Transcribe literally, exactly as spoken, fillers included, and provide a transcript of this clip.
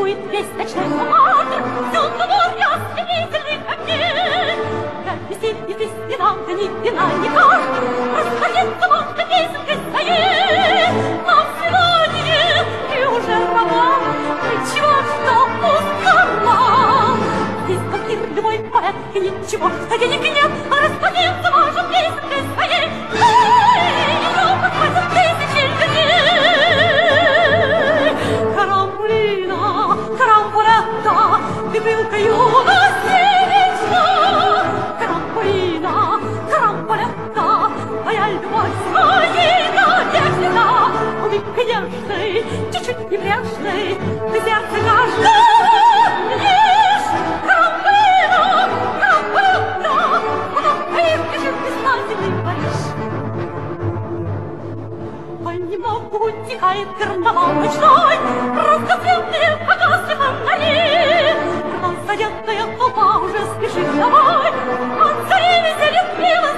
Танцует весь ночной театр, всюду море ослепительных огней. Весит и фестиваль, ни вина, ни карт, расходится музыка песенкой своей. На свидание и уже роман, ничего, что пускала. Здесь вампир, любой поэт, и ничего, что денег нет, а расходиться может песенкой своей. Ее подхватят тысячи людей. Карамбулина, карамбулетта, бутылка юности вечна. Карамбулина, карамбулетта, моя любовь своей надежда. Улыбкой нежной, чуть-чуть небрежной, ты сердце каждого лишь. Карамбулина, карамбулетта, потом выпишет блистательный Париж. Понемногу утихает карнавал ночной, разноцветные погасли фонари. Разодетая толпа уже спешит домой, от царей везде лет